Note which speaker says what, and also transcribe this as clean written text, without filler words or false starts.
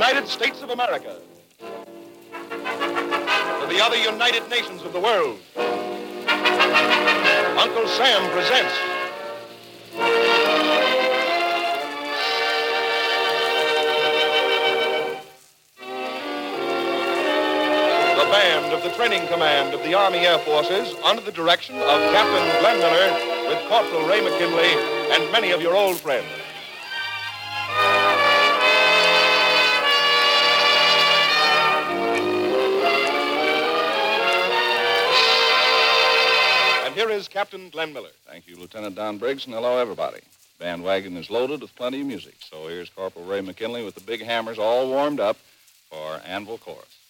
Speaker 1: United States of America, to the other United Nations of the world, Uncle Sam presents the band of the Training Command of the Army Air Forces under the direction of Captain Glenn Miller with Corporal Ray McKinley and many of your old friends. And here is Captain Glenn Miller.
Speaker 2: Thank you, Lieutenant Don Briggs, and hello, everybody. Bandwagon is loaded with plenty of music, so here's Corporal Ray McKinley with the big hammers all warmed up for Anvil Chorus.